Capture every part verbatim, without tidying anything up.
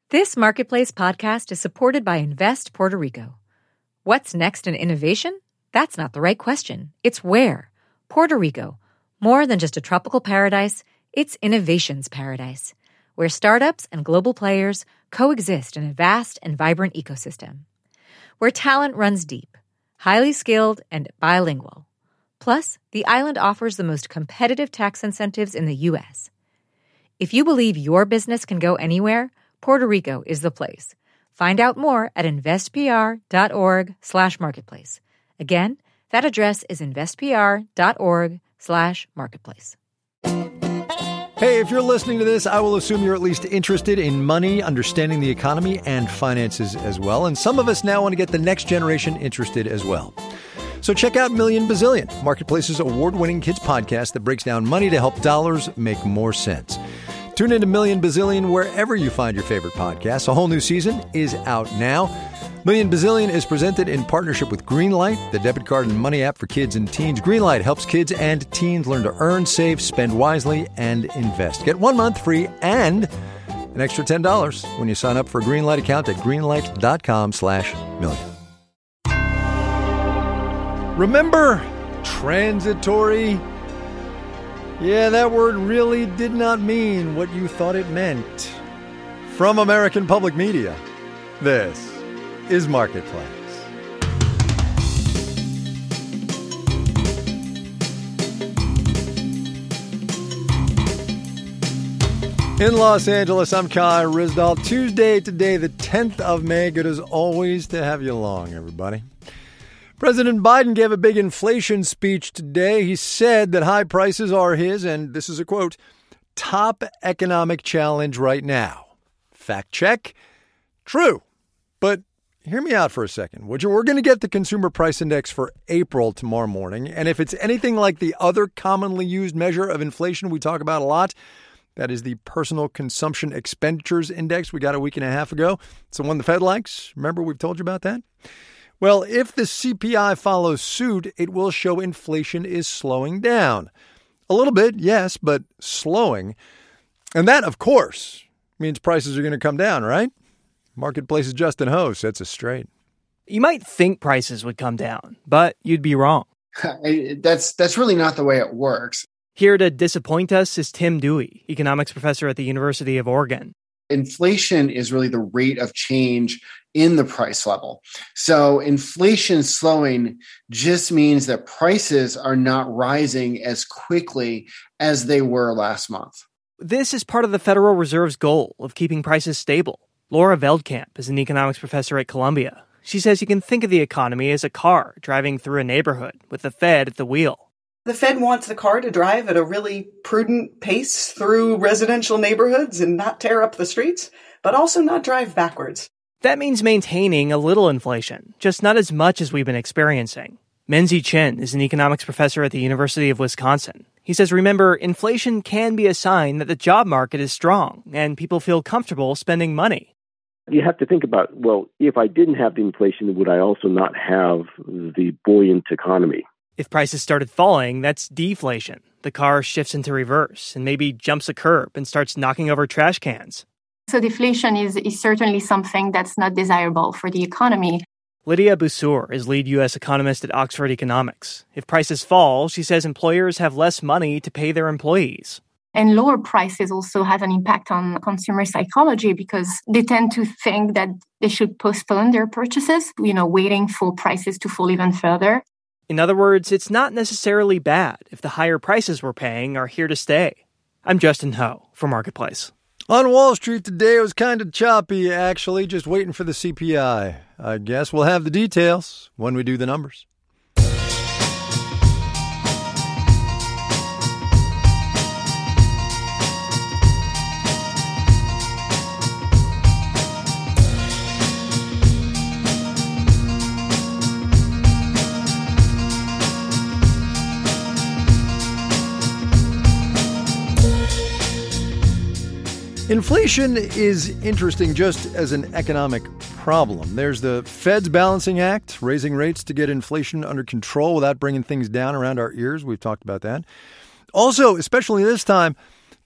This Marketplace podcast is supported by Invest Puerto Rico. What's next in innovation? That's not the right question. It's where. Puerto Rico. More than just a tropical paradise, it's innovation's paradise, where startups and global players coexist in a vast and vibrant ecosystem. Where talent runs deep, highly skilled, and bilingual. Plus, the island offers the most competitive tax incentives in the U S. If you believe your business can go anywhere, Puerto Rico is the place. Find out more at investpr.org slash marketplace. Again, that address is investpr.org slash marketplace. Hey, if you're listening to this, I will assume you're at least interested in money, understanding the economy, and finances as well. And some of us now want to get the next generation interested as well. So check out Million Bazillion, Marketplace's award-winning kids podcast that breaks down money to help dollars make more sense. Tune into Million Bazillion wherever you find your favorite podcasts. A whole new season is out now. Million Bazillion is presented in partnership with Greenlight, the debit card and money app for kids and teens. Greenlight helps kids and teens learn to earn, save, spend wisely, and invest. Get one month free and an extra ten dollars when you sign up for a Greenlight account at greenlight.com slash million. Remember transitory? Yeah, that word really did not mean what you thought it meant. From American Public Media, this is Marketplace. In Los Angeles, I'm Kai Ryssdal. Tuesday today, the tenth of May. Good as always to have you along, everybody. President Biden gave a big inflation speech today. He said that high prices are his, and this is a quote, top economic challenge right now. Fact check. True. But hear me out for a second, would you? We're going to get the Consumer Price Index for April tomorrow morning. And if it's anything like the other commonly used measure of inflation we talk about a lot, that is the Personal Consumption Expenditures Index we got a week and a half ago. It's the one the Fed likes. Remember we've told you about that? Well, if the C P I follows suit, it will show inflation is slowing down. A little bit, yes, but slowing. And that, of course, means prices are going to come down, right? Marketplace's Justin Ho sets us straight. You might think prices would come down, but you'd be wrong. That's that's really not the way it works. Here to disappoint us is Tim Dewey, economics professor at the University of Oregon. Inflation is really the rate of change in the price level. So inflation slowing just means that prices are not rising as quickly as they were last month. This is part of the Federal Reserve's goal of keeping prices stable. Laura Veldkamp is an economics professor at Columbia. She says you can think of the economy as a car driving through a neighborhood with the Fed at the wheel. The Fed wants the car to drive at a really prudent pace through residential neighborhoods and not tear up the streets, but also not drive backwards. That means maintaining a little inflation, just not as much as we've been experiencing. Menzie Chen is an economics professor at the University of Wisconsin. He says, remember, inflation can be a sign that the job market is strong and people feel comfortable spending money. You have to think about, well, if I didn't have the inflation, would I also not have the buoyant economy? If prices started falling, that's deflation. The car shifts into reverse and maybe jumps a curb and starts knocking over trash cans. So deflation is, is certainly something that's not desirable for the economy. Lydia Bussour is lead U S economist at Oxford Economics. If prices fall, she says employers have less money to pay their employees. And lower prices also have an impact on consumer psychology because they tend to think that they should postpone their purchases, you know, waiting for prices to fall even further. In other words, it's not necessarily bad if the higher prices we're paying are here to stay. I'm Justin Ho for Marketplace. On Wall Street today, it was kind of choppy, actually, just waiting for the C P I. I guess we'll have the details when we do the numbers. Inflation is interesting just as an economic problem. There's the Fed's balancing act, raising rates to get inflation under control without bringing things down around our ears. We've talked about that. Also, especially this time,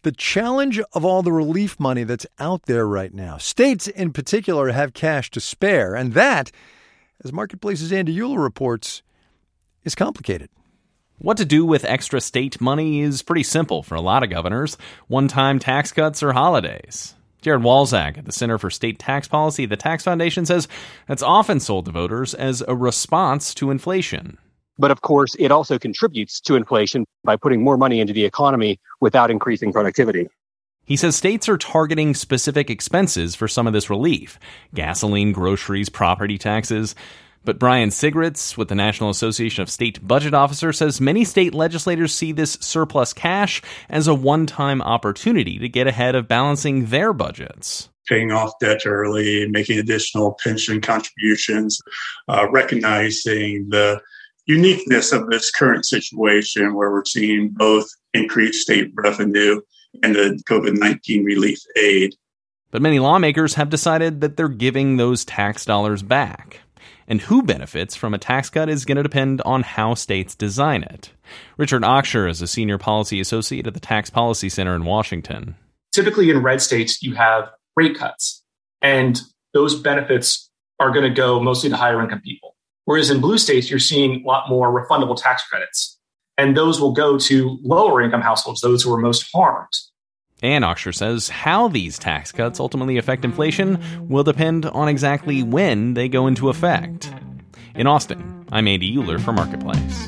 the challenge of all the relief money that's out there right now. States in particular have cash to spare, and that, as Marketplace's Andy Euler reports, is complicated. What to do with extra state money is pretty simple for a lot of governors. One-time tax cuts or holidays. Jared Walczak at the Center for State Tax Policy at the Tax Foundation says that's often sold to voters as a response to inflation. But of course, it also contributes to inflation by putting more money into the economy without increasing productivity. He says states are targeting specific expenses for some of this relief. Gasoline, groceries, property taxes. But Brian Sigritz with the National Association of State Budget Officers says many state legislators see this surplus cash as a one-time opportunity to get ahead of balancing their budgets. Paying off debt early, making additional pension contributions, uh, recognizing the uniqueness of this current situation where we're seeing both increased state revenue and the COVID nineteen relief aid. But many lawmakers have decided that they're giving those tax dollars back. And who benefits from a tax cut is going to depend on how states design it. Richard Oxher is a senior policy associate at the Tax Policy Center in Washington. Typically in red states, you have rate cuts, and those benefits are going to go mostly to higher income people. Whereas in blue states, you're seeing a lot more refundable tax credits, and those will go to lower income households, those who are most harmed. And Oxher says how these tax cuts ultimately affect inflation will depend on exactly when they go into effect. In Austin, I'm Andy Euler for Marketplace.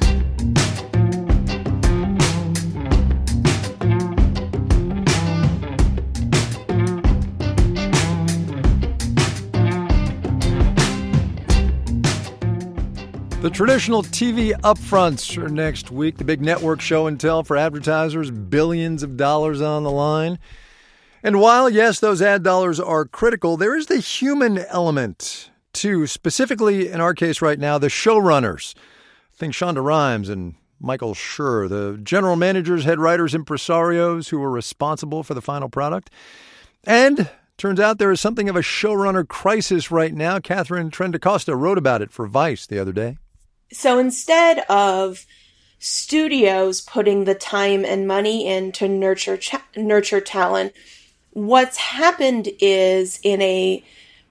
The traditional T V upfronts are next week. The big network show and tell for advertisers, billions of dollars on the line. And while, yes, those ad dollars are critical, there is the human element, too. Specifically, in our case right now, the showrunners. Think Shonda Rhimes and Michael Schur, the general managers, head writers, impresarios who are responsible for the final product. And turns out there is something of a showrunner crisis right now. Catherine Trendacosta wrote about it for Vice the other day. So instead of studios putting the time and money in to nurture cha- nurture talent, what's happened is in a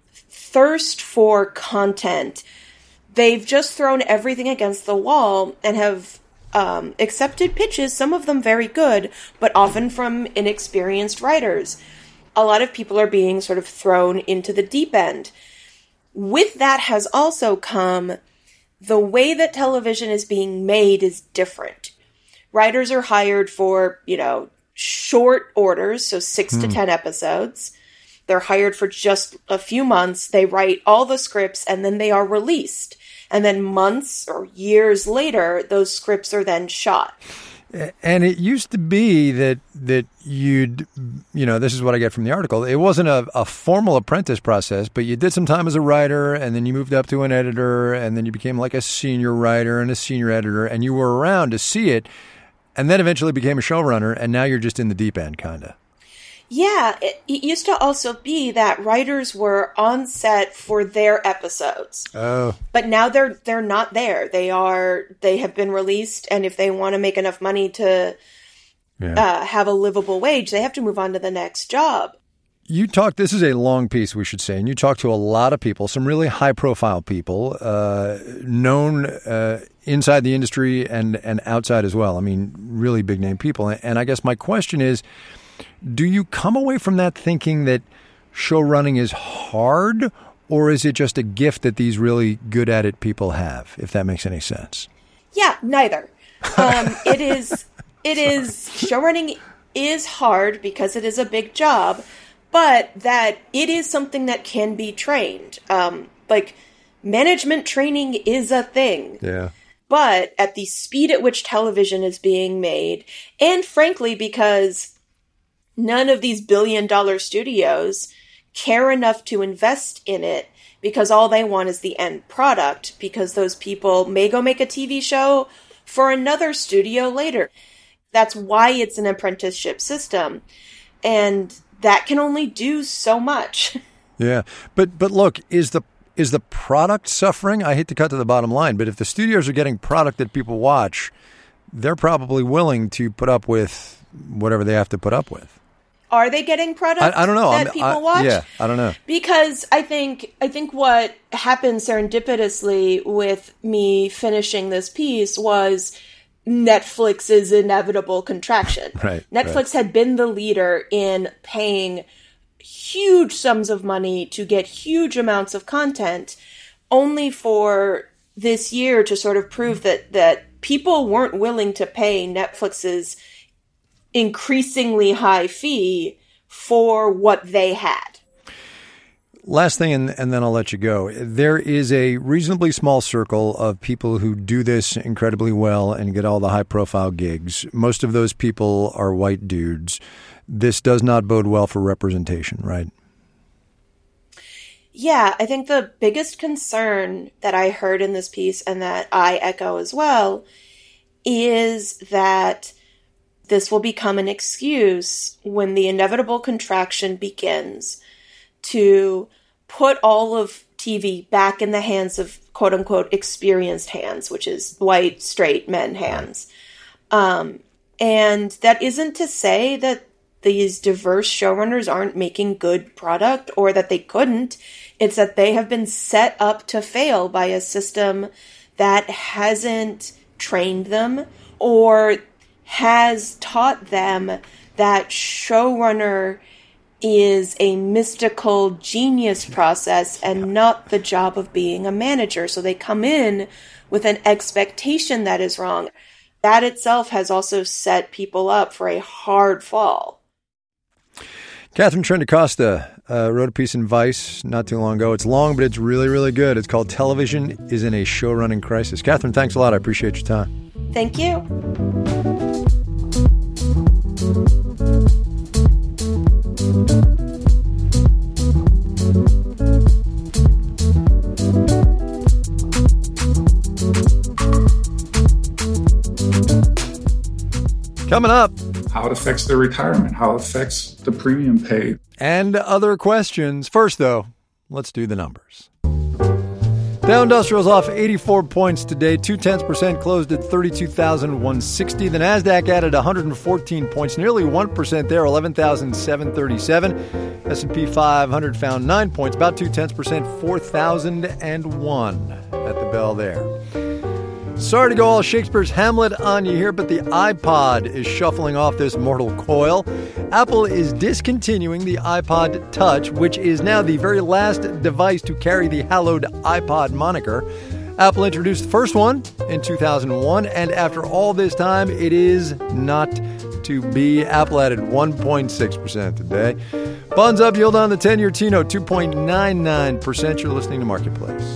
thirst for content, they've just thrown everything against the wall and have um, accepted pitches, some of them very good, but often from inexperienced writers. A lot of people are being sort of thrown into the deep end. With that has also come the way that television is being made is different. Writers are hired for, you know, short orders, so six hmm. to ten episodes. They're hired for just a few months. They write all the scripts and then they are released. And then months or years later, those scripts are then shot. And it used to be that that you'd, you know, this is what I get from the article. It wasn't a, a formal apprentice process, but you did some time as a writer, and then you moved up to an editor, and then you became like a senior writer and a senior editor, and you were around to see it, and then eventually became a showrunner, and now you're just in the deep end, kind of. Yeah, it, it used to also be that writers were on set for their episodes. Oh. But now they're they're not there. They are they have been released, and if they want to make enough money to yeah. uh, have a livable wage, they have to move on to the next job. You talk, this is a long piece, we should say, and you talk to a lot of people, some really high-profile people, uh, known uh, inside the industry and, and outside as well. I mean, really big-name people. And I guess my question is, do you come away from that thinking that show running is hard, or is it just a gift that these really good at it people have, if that makes any sense? Yeah, neither. Um, it is, it is, show running is hard because it is a big job, but that it is something that can be trained. Um, like, management training is a thing. Yeah. But at the speed at which television is being made, and frankly, because none of these billion dollar studios care enough to invest in it because all they want is the end product, because those people may go make a T V show for another studio later. That's why it's an apprenticeship system. And that can only do so much. Yeah. But but look, is the is the product suffering? I hate to cut to the bottom line, but if the studios are getting product that people watch, they're probably willing to put up with whatever they have to put up with. Are they getting products I, I don't know. that I'm, people I, watch? Yeah, I don't know. Because I think I think what happened serendipitously with me finishing this piece was Netflix's inevitable contraction. Right. Netflix right. had been the leader in paying huge sums of money to get huge amounts of content, only for this year to sort of prove that that people weren't willing to pay Netflix's increasingly high fee for what they had. Last thing, and, and then I'll let you go. There is a reasonably small circle of people who do this incredibly well and get all the high-profile gigs. Most of those people are white dudes. This does not bode well for representation, right? Yeah, I think the biggest concern that I heard in this piece, and that I echo as well, is that this will become an excuse when the inevitable contraction begins to put all of T V back in the hands of quote-unquote experienced hands, which is white, straight men hands. Um, and that isn't to say that these diverse showrunners aren't making good product or that they couldn't. It's that they have been set up to fail by a system that hasn't trained them or has taught them that showrunner is a mystical genius process and not the job of being a manager. So they come in with an expectation that is wrong. That itself has also set people up for a hard fall. Catherine Trendacosta uh, wrote a piece in Vice not too long ago. It's long, but it's really, really good. It's called Television is in a Showrunning Crisis. Catherine, thanks a lot. I appreciate your time. Thank you. Coming up, how it affects their retirement, how it affects the premium paid. And other questions. First, though, let's do the numbers. Dow Industrial's off eighty-four points today. Two-tenths percent closed at thirty-two thousand one hundred sixty. The NASDAQ added one hundred fourteen points, nearly one percent there, eleven thousand seven hundred thirty-seven. S and P five hundred found nine points, about two-tenths percent, four thousand one at the bell there. Sorry to go all Shakespeare's Hamlet on you here, but the iPod is shuffling off this mortal coil. Apple is discontinuing the iPod Touch, which is now the very last device to carry the hallowed iPod moniker. Apple introduced the first one in two thousand one, and after all this time, it is not to be. Apple added one point six percent today. Bonds up, yield on the ten-year T-note, two point nine nine percent. You're listening to Marketplace.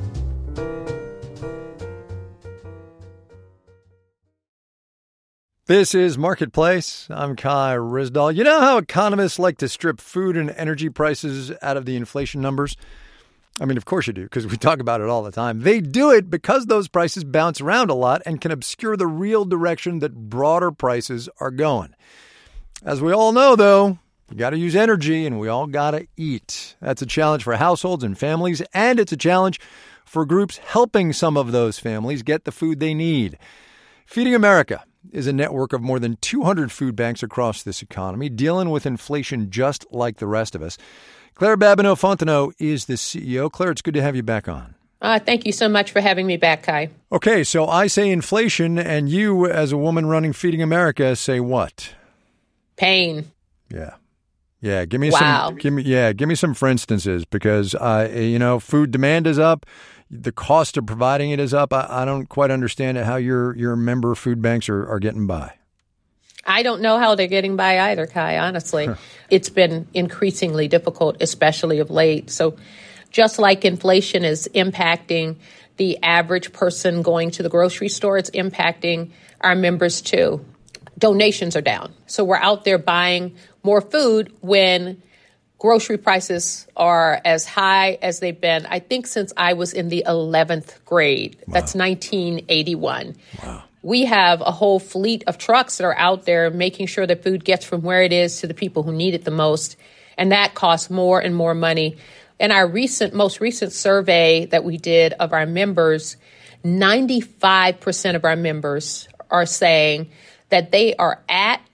This is Marketplace. I'm Kai Ryssdal. You know how economists like to strip food and energy prices out of the inflation numbers? I mean, of course you do, because we talk about it all the time. They do it because those prices bounce around a lot and can obscure the real direction that broader prices are going. As we all know, though, you got to use energy and we all got to eat. That's a challenge for households and families, and it's a challenge for groups helping some of those families get the food they need. Feeding America is a network of more than two hundred food banks across this economy, dealing with inflation just like the rest of us. Claire Babineau-Fontenot is the C E O. Claire, it's good to have you back on. Uh, thank you so much for having me back, Kai. Okay, so I say inflation, and you, as a woman running Feeding America, say what? Pain. Yeah. Yeah, give me wow. some give me yeah, give me some for instances, because uh you know, food demand is up. The cost of providing it is up. I, I don't quite understand how your your member food banks are, are getting by. I don't know how they're getting by either, Kai, honestly. It's been increasingly difficult, especially of late. So just like inflation is impacting the average person going to the grocery store, it's impacting our members too. Donations are down. So we're out there buying more food when grocery prices are as high as they've been, I think, since I was in the eleventh grade. Wow. That's nineteen eighty-one. Wow. We have a whole fleet of trucks that are out there making sure that food gets from where it is to the people who need it the most. And that costs more and more money. In our recent, most recent survey that we did of our members, ninety-five percent of our members are saying that they are at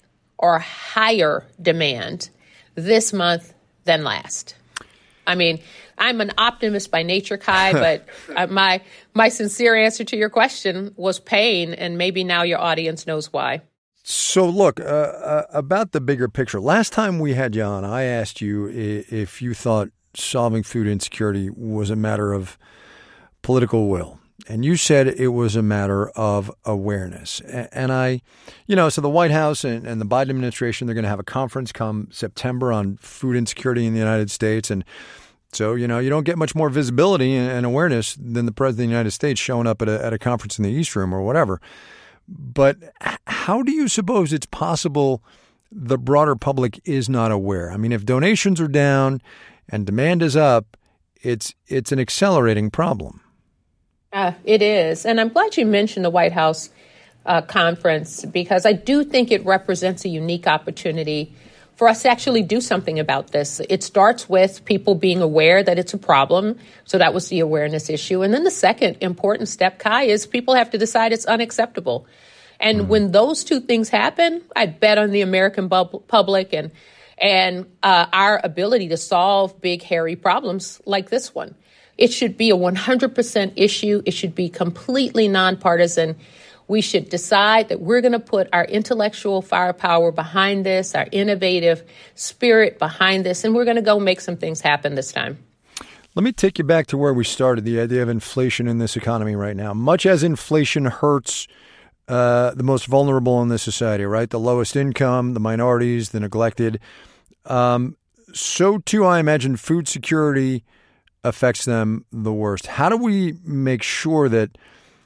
or higher demand this month than last. I mean, I'm an optimist by nature, Kai, but uh, my my sincere answer to your question was pain, and maybe now your audience knows why. So look, uh, uh, about the bigger picture. Last time we had you on, I asked you if you thought solving food insecurity was a matter of political will. And you said it was a matter of awareness. And I, you know, so the White House and, and the Biden administration, they're going to have a conference come September on food insecurity in the United States. And so, you know, you don't get much more visibility and awareness than the president of the United States showing up at a, at a conference in the East Room or whatever. But how do you suppose it's possible the broader public is not aware? I mean, if donations are down and demand is up, it's it's an accelerating problem. Uh, it is. And I'm glad you mentioned the White House uh, conference, because I do think it represents a unique opportunity for us to actually do something about this. It starts with people being aware that it's a problem. So that was the awareness issue. And then the second important step, Kai, is people have to decide it's unacceptable. And mm-hmm. when those two things happen, I bet on the American bub- public and and uh, our ability to solve big, hairy problems like this one. It should be a one hundred percent issue. It should be completely nonpartisan. We should decide that we're going to put our intellectual firepower behind this, our innovative spirit behind this, and we're going to go make some things happen this time. Let me take you back to where we started, the idea of inflation in this economy right now. Much as inflation hurts uh, the most vulnerable in this society, right? The lowest income, the minorities, the neglected. Um, so, too, I imagine food security affects them the worst. How do we make sure that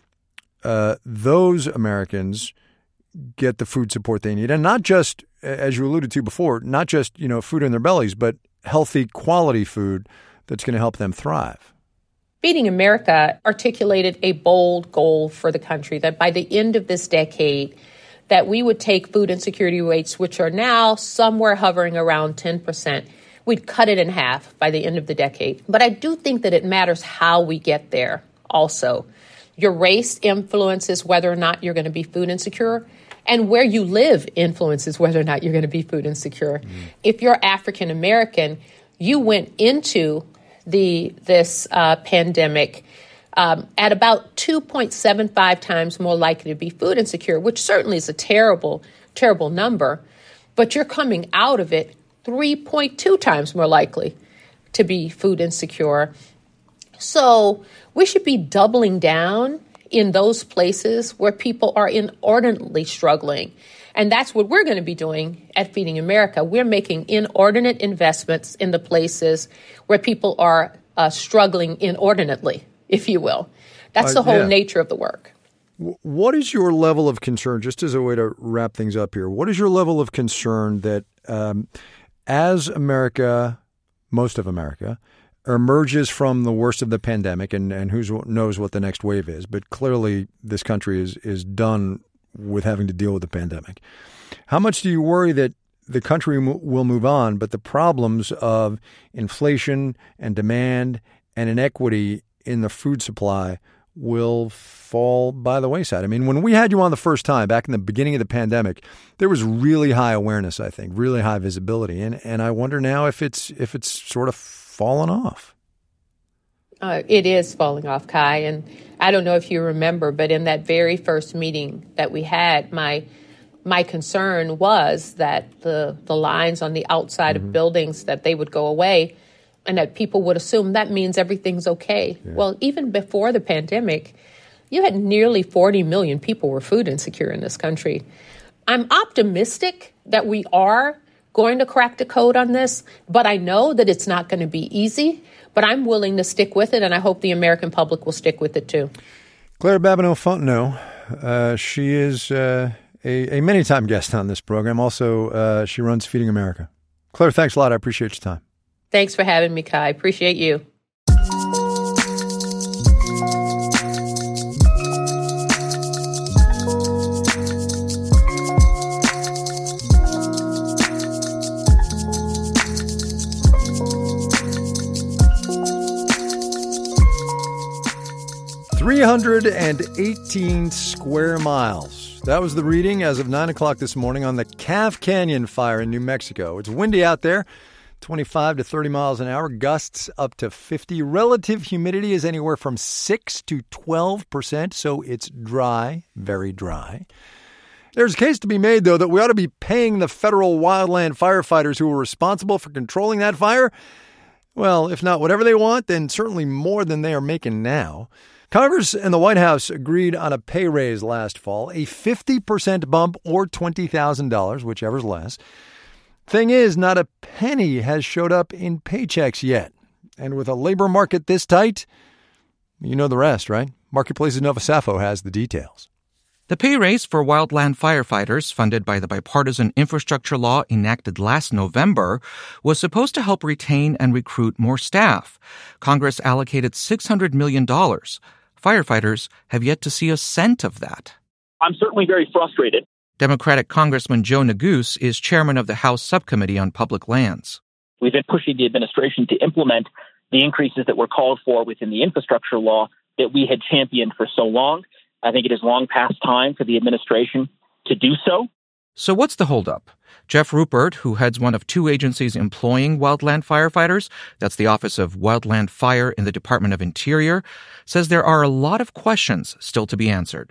uh, those Americans get the food support they need? And not just, as you alluded to before, not just, you know, food in their bellies, but healthy, quality food that's going to help them thrive. Feeding America articulated a bold goal for the country that by the end of this decade, that we would take food insecurity rates, which are now somewhere hovering around ten percent, we'd cut it in half by the end of the decade. But I do think that it matters how we get there also. Your race influences whether or not you're going to be food insecure, and where you live influences whether or not you're going to be food insecure. Mm. If you're African American, you went into the this uh, pandemic um, at about two point seven five times more likely to be food insecure, which certainly is a terrible, terrible number. But you're coming out of it three point two times more likely to be food insecure. So we should be doubling down in those places where people are inordinately struggling. And that's what we're going to be doing at Feeding America. We're making inordinate investments in the places where people are uh, struggling inordinately, if you will. That's the uh, whole yeah. nature of the work. What is your level of concern, just as a way to wrap things up here, what is your level of concern that um, as America, most of America, emerges from the worst of the pandemic, and, and who knows what the next wave is, but clearly this country is is done with having to deal with the pandemic. How much do you worry that the country will move on, but the problems of inflation and demand and inequity in the food supply will fall by the wayside? I mean, when we had you on the first time, back in the beginning of the pandemic, there was really high awareness, I think, really high visibility. And and I wonder now if it's if it's sort of fallen off. Uh, it is falling off, Kai. And I don't know if you remember, but in that very first meeting that we had, my my concern was that the, the lines on the outside mm-hmm. of buildings, that they would go away and that people would assume that means everything's okay. Yeah. Well, even before the pandemic, you had nearly forty million people were food insecure in this country. I'm optimistic that we are going to crack the code on this, but I know that it's not going to be easy. But I'm willing to stick with it, and I hope the American public will stick with it, too. Claire Babineaux-Fontenot, uh, she is uh, a, a many-time guest on this program. Also, uh, she runs Feeding America. Claire, thanks a lot. I appreciate your time. Thanks for having me, Kai. Appreciate you. three hundred eighteen square miles. That was the reading as of nine o'clock this morning on the Calf Canyon fire in New Mexico. It's windy out there, twenty-five to thirty miles an hour, gusts up to fifty. Relative humidity is anywhere from six to twelve percent, so it's dry, very dry. There's a case to be made, though, that we ought to be paying the federal wildland firefighters who were responsible for controlling that fire. Well, if not whatever they want, then certainly more than they are making now. Congress and the White House agreed on a pay raise last fall, a fifty percent bump or twenty thousand dollars, whichever's less. Thing is, not a penny has showed up in paychecks yet. And with a labor market this tight, you know the rest, right? Marketplace's Nova Safo has the details. The pay raise for wildland firefighters, funded by the bipartisan infrastructure law enacted last November, was supposed to help retain and recruit more staff. Congress allocated six hundred million dollars. Firefighters have yet to see a cent of that. I'm certainly very frustrated. Democratic Congressman Joe Neguse is chairman of the House Subcommittee on Public Lands. We've been pushing the administration to implement the increases that were called for within the infrastructure law that we had championed for so long. I think it is long past time for the administration to do so. So what's the holdup? Jeff Ruppert, who heads one of two agencies employing wildland firefighters, that's the Office of Wildland Fire in the Department of Interior, says there are a lot of questions still to be answered.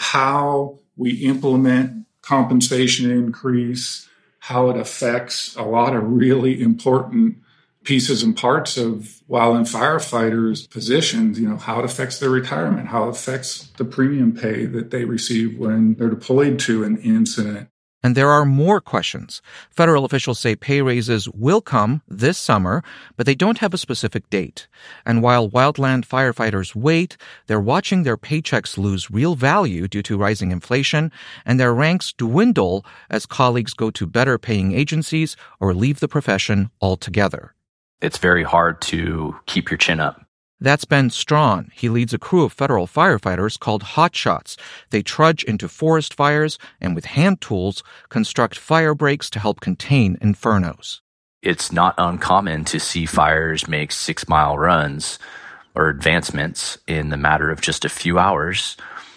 How we implement compensation increase, how it affects a lot of really important pieces and parts of wildland firefighters' positions, you know, how it affects their retirement, how it affects the premium pay that they receive when they're deployed to an incident. And there are more questions. Federal officials say pay raises will come this summer, but they don't have a specific date. And while wildland firefighters wait, they're watching their paychecks lose real value due to rising inflation, and their ranks dwindle as colleagues go to better paying agencies or leave the profession altogether. It's very hard to keep your chin up. That's Ben Strawn. He leads a crew of federal firefighters called Hotshots. They trudge into forest fires and with hand tools construct fire breaks to help contain infernos. It's not uncommon to see fires make six-mile runs or advancements in the matter of just a few hours,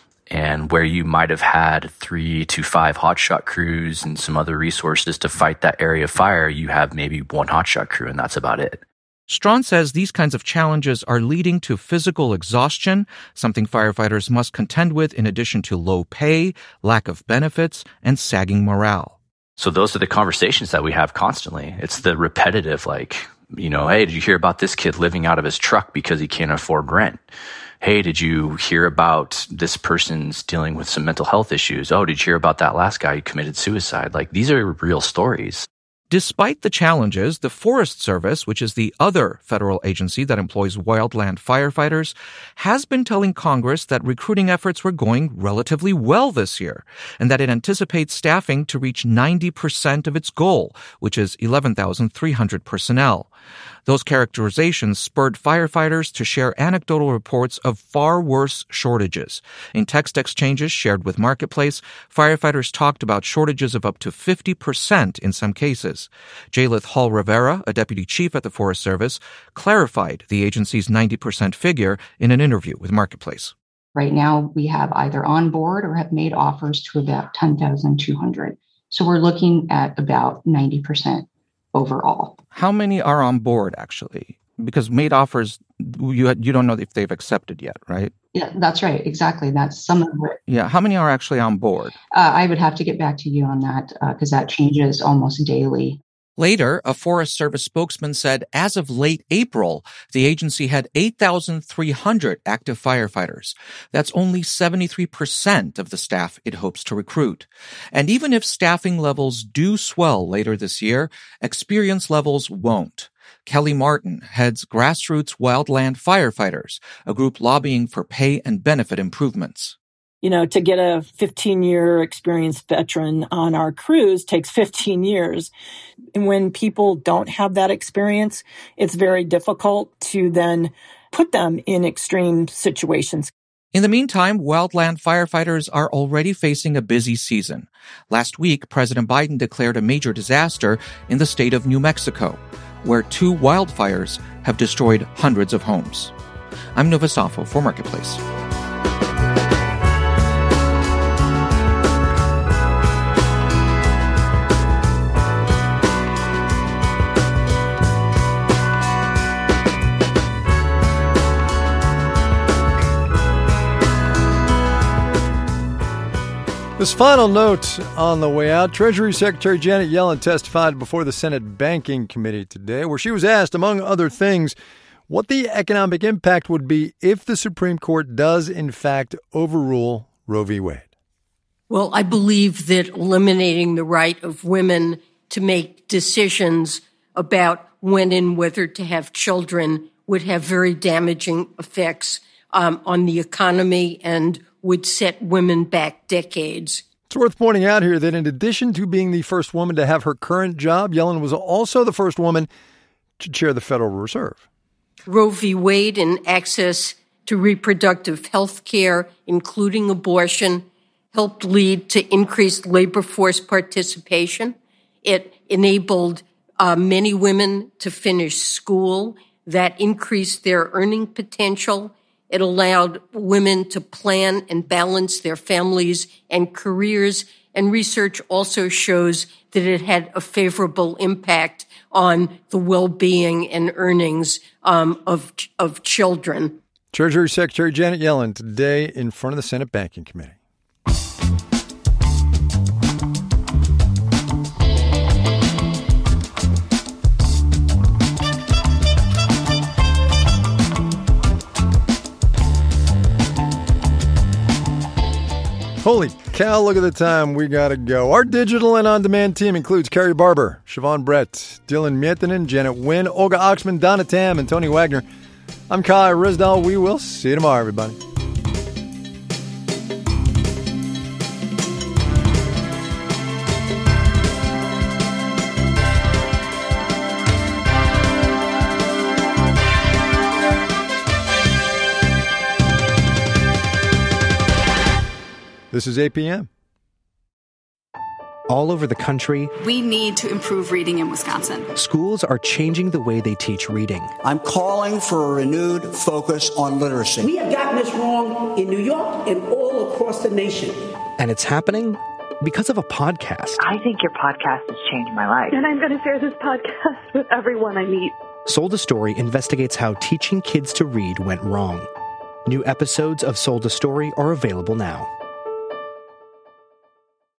and where you might have had three to five hotshot crews and some other resources to fight that area of fire, you have maybe one hotshot crew, and that's about it. Strawn says these kinds of challenges are leading to physical exhaustion, something firefighters must contend with in addition to low pay, lack of benefits, and sagging morale. So those are the conversations that we have constantly. It's the repetitive, like, you know, hey, did you hear about this kid living out of his truck because he can't afford rent? Hey, did you hear about this person's dealing with some mental health issues? Oh, did you hear about that last guy who committed suicide? Like, these are real stories. Despite the challenges, the Forest Service, which is the other federal agency that employs wildland firefighters, has been telling Congress that recruiting efforts were going relatively well this year, and that it anticipates staffing to reach ninety percent of its goal, which is eleven thousand three hundred personnel. Those characterizations spurred firefighters to share anecdotal reports of far worse shortages. In text exchanges shared with Marketplace, firefighters talked about shortages of up to fifty percent in some cases. Jalith Hall Rivera, a deputy chief at the Forest Service, clarified the agency's ninety percent figure in an interview with Marketplace. Right now, we have either on board or have made offers to about ten thousand two hundred. So we're looking at about ninety percent overall. How many are on board, actually? Because made offers, you you don't know if they've accepted yet, right? Yeah, that's right. Exactly. That's some of it. Yeah. How many are actually on board? Uh, I would have to get back to you on that because uh, that changes almost daily. Later, a Forest Service spokesman said as of late April, the agency had eight thousand three hundred active firefighters. That's only seventy-three percent of the staff it hopes to recruit. And even if staffing levels do swell later this year, experience levels won't. Kelly Martin heads Grassroots Wildland Firefighters, a group lobbying for pay and benefit improvements. You know, to get a fifteen-year experienced veteran on our crews takes fifteen years. And when people don't have that experience, it's very difficult to then put them in extreme situations. In the meantime, wildland firefighters are already facing a busy season. Last week, President Biden declared a major disaster in the state of New Mexico, where two wildfires have destroyed hundreds of homes. I'm Nova Safo for Marketplace. This final note on the way out, Treasury Secretary Janet Yellen testified before the Senate Banking Committee today, where she was asked, among other things, what the economic impact would be if the Supreme Court does, in fact, overrule Roe v. Wade. Well, I believe that eliminating the right of women to make decisions about when and whether to have children would have very damaging effects um, on the economy and would set women back decades. It's worth pointing out here that in addition to being the first woman to have her current job, Yellen was also the first woman to chair the Federal Reserve. Roe v. Wade and access to reproductive health care, including abortion, helped lead to increased labor force participation. It enabled uh, many women to finish school. That increased their earning potential. It allowed women to plan and balance their families and careers. And research also shows that it had a favorable impact on the well-being and earnings um, of of children. Treasury Secretary Janet Yellen today in front of the Senate Banking Committee. Holy cow, look at the time. We got to go. Our digital and on-demand team includes Carrie Barber, Siobhan Brett, Dylan Mietinen, Janet Wynn, Olga Oxman, Donna Tam, and Tony Wagner. I'm Kai Risdall. We will see you tomorrow, everybody. This is eight p.m. All over the country, we need to improve reading in Wisconsin. Schools are changing the way they teach reading. I'm calling for a renewed focus on literacy. We have gotten this wrong in New York and all across the nation. And it's happening because of a podcast. I think your podcast has changed my life. And I'm going to share this podcast with everyone I meet. Sold a Story investigates how teaching kids to read went wrong. New episodes of Sold a Story are available now.